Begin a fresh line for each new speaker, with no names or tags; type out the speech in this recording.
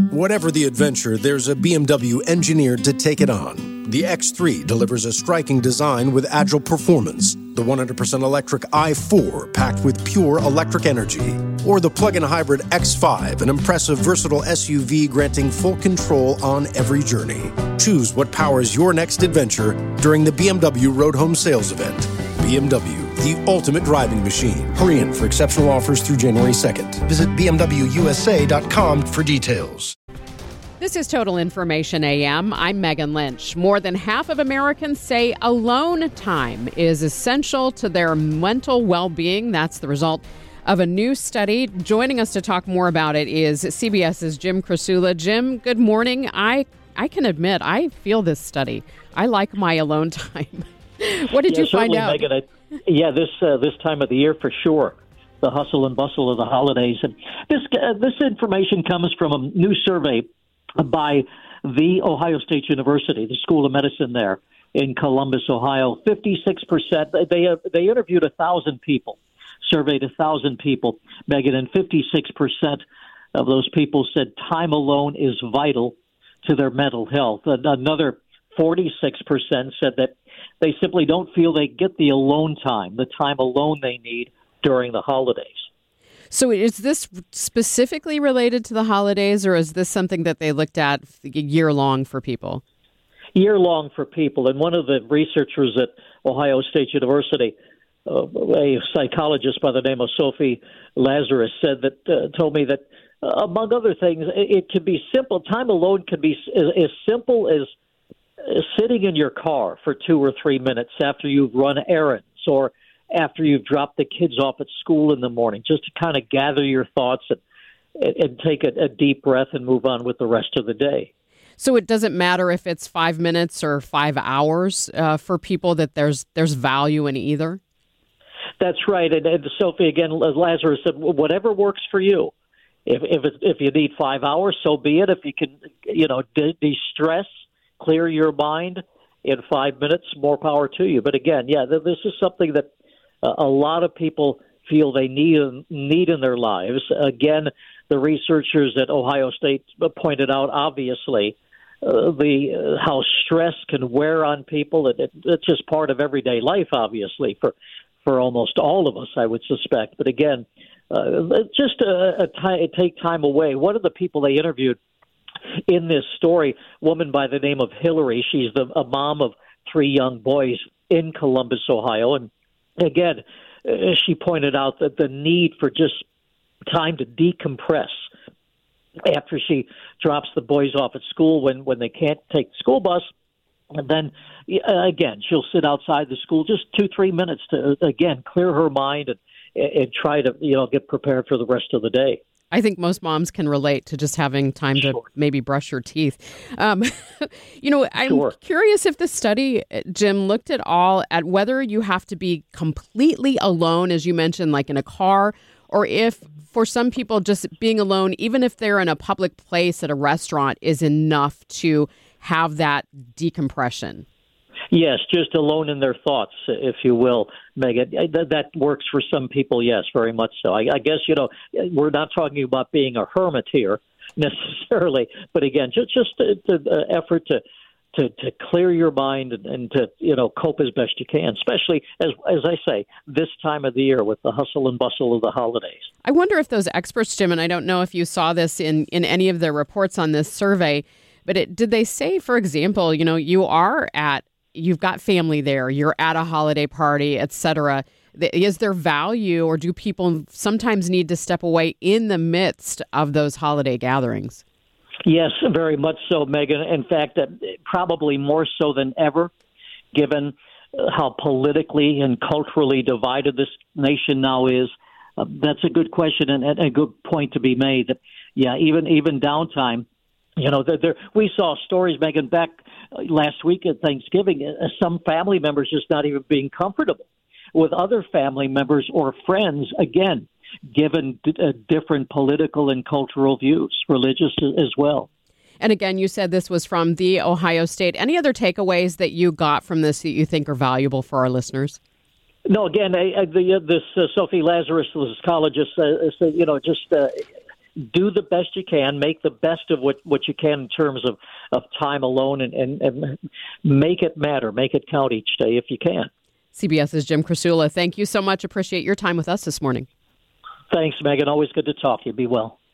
Whatever the adventure, there's a BMW engineered to take it on. The X3 delivers a striking design with agile performance. The 100% electric i4 packed with pure electric energy. Or the plug-in hybrid X5, an impressive, versatile SUV granting full control on every journey. Choose what powers your next adventure during the BMW Road Home Sales Event. BMW, the ultimate driving machine. Hurry in for exceptional offers through January 2nd. Visit bmwusa.com for details.
This is Total Information AM. I'm Megan Lynch. More than half of Americans say alone time is essential to their mental well-being. That's the result of a new study. Joining us to talk more about it is CBS's Jim Krasula. Jim, good morning. I can admit I feel this study. I like my alone time. What did you find out?
Megan, this time of the year for sure. The hustle and bustle of the holidays. And this information comes from a new survey by the Ohio State University, the School of Medicine there in Columbus, Ohio. 56%. They interviewed 1,000 people, surveyed 1,000 people, Megan, and 56% of those people said time alone is vital to their mental health. Another 46% said that they simply don't feel they get the alone time, the time alone they need during the holidays.
So is this specifically related to the holidays, or is this something that they looked at year-long for people?
Year-long for people. And one of the researchers at Ohio State University, a psychologist by the name of Sophie Lazarus, told me that, among other things, it can be simple. Time alone can be as simple as sitting in your car for 2 or 3 minutes after you've run errands or after you've dropped the kids off at school in the morning, just to kind of gather your thoughts and take a deep breath and move on with the rest of the day.
So it doesn't matter if it's 5 minutes or 5 hours for people, that there's value in either? That's right.
And Sophie, again, Lazarus said, whatever works for you. If you need 5 hours, so be it. If you can, de-stress, clear your mind in 5 minutes, more power to you. But again, this is something that a lot of people feel they need in their lives. Again, the researchers at Ohio State pointed out, obviously, how stress can wear on people. It's just part of everyday life, obviously, for almost all of us, I would suspect. But again, take time away. One of the people they interviewed in this story, a woman by the name of Hillary, she's a mom of 3 young boys in Columbus, Ohio, and again, she pointed out that the need for just time to decompress after she drops the boys off at school when they can't take the school bus. And then, again, she'll sit outside the school just 2-3 minutes to, again, clear her mind and try to, get prepared for the rest of the day.
I think most moms can relate to just having time to maybe brush your teeth. I'm curious if the study, Jim, looked at whether you have to be completely alone, as you mentioned, like in a car, or if for some people just being alone, even if they're in a public place at a restaurant, is enough to have that decompression.
Yes, just alone in their thoughts, if you will, Megan. That works for some people, yes, very much so. I guess, we're not talking about being a hermit here necessarily, but again, just the effort to clear your mind and to, cope as best you can, especially, as I say, this time of the year with the hustle and bustle of the holidays.
I wonder if those experts, Jim, and I don't know if you saw this in any of the reports on this survey, but did they say, for example, you've got family there, you're at a holiday party, et cetera. Is there value, or do people sometimes need to step away in the midst of those holiday gatherings?
Yes, very much so, Megan. In fact, probably more so than ever, given how politically and culturally divided this nation now is. That's a good question and a good point to be made. That, even downtime, we saw stories, Megan, back last week at Thanksgiving, some family members just not even being comfortable with other family members or friends, again, given different political and cultural views, religious as well.
And again, you said this was from the Ohio State. Any other takeaways that you got from this that you think are valuable for our listeners?
No, again, this Sophie Lazarus, the psychologist, said, do the best you can, make the best of what you can in terms of time alone, and make it matter, make it count each day if you can.
CBS's Jim Krasula, thank you so much. Appreciate your time with us this morning.
Thanks, Megan. Always good to talk to you. Be well.